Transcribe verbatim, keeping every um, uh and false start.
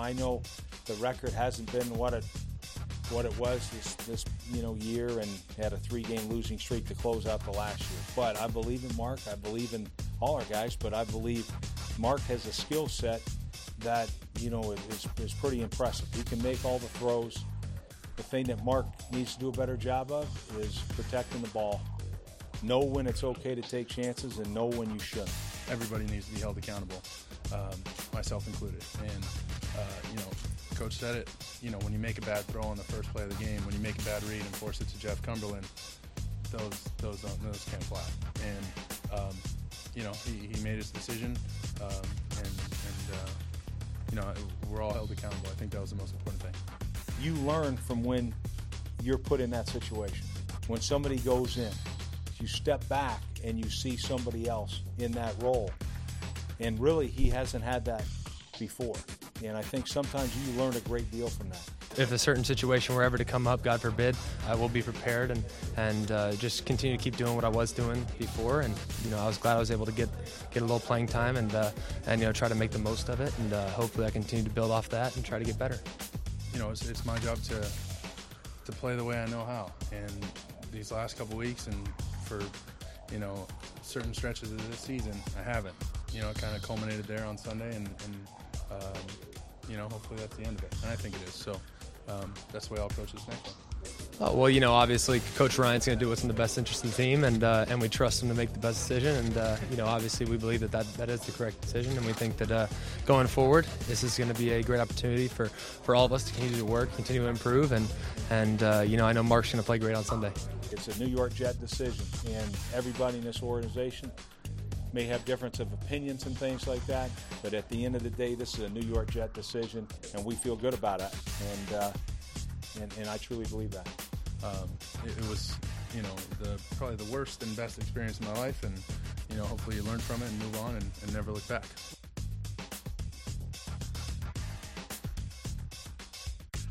I know the record hasn't been what it what it was this this you know year, and had a three-game losing streak to close out the last year. But I believe in Mark. I believe in all our guys, but I believe Mark has a skill set that you know is is pretty impressive. He can make all the throws. The thing that Mark needs to do a better job of is protecting the ball. Know when it's okay to take chances and know when you shouldn't. Everybody needs to be held accountable, um, myself included. And, uh, you know, Coach said it, you know, when you make a bad throw on the first play of the game, when you make a bad read and force it to Jeff Cumberland, those those don't, those can't fly. And, um, you know, he, he made his decision, um, and, and uh, you know, we're all held accountable. I think that was the most important thing. You learn from when you're put in that situation. When somebody goes in, you step back and you see somebody else in that role. And really, he hasn't had that before. And I think sometimes you learn a great deal from that. If a certain situation were ever to come up, God forbid, I will be prepared and and uh, just continue to keep doing what I was doing before. And you know, I was glad I was able to get get a little playing time and uh, and you know try to make the most of it. And uh, hopefully, I continue to build off that and try to get better. You know, it's, it's my job to to play the way I know how. And these last couple weeks and for you know certain stretches of this season, I haven't. You know, it kind of culminated there on Sunday, and, and um, you know, hopefully that's the end of it. And I think it is. So um, that's the way I'll coach this next one. Uh, well, you know, obviously, Coach Ryan's going to do what's in the best interest of the team, and uh, and we trust him to make the best decision. And uh, you know, obviously, we believe that, that that is the correct decision, and we think that uh, going forward, this is going to be a great opportunity for, for all of us to continue to work, continue to improve, and and uh, you know, I know Mark's going to play great on Sunday. It's a New York Jet decision, and everybody in this organization may have difference of opinions and things like that, but at the end of the day, this is a New York Jet decision, and we feel good about it, and uh, and, and I truly believe that. Um, it, it was, you know, the probably the worst and best experience of my life, and you know, hopefully you learn from it and move on and, and never look back.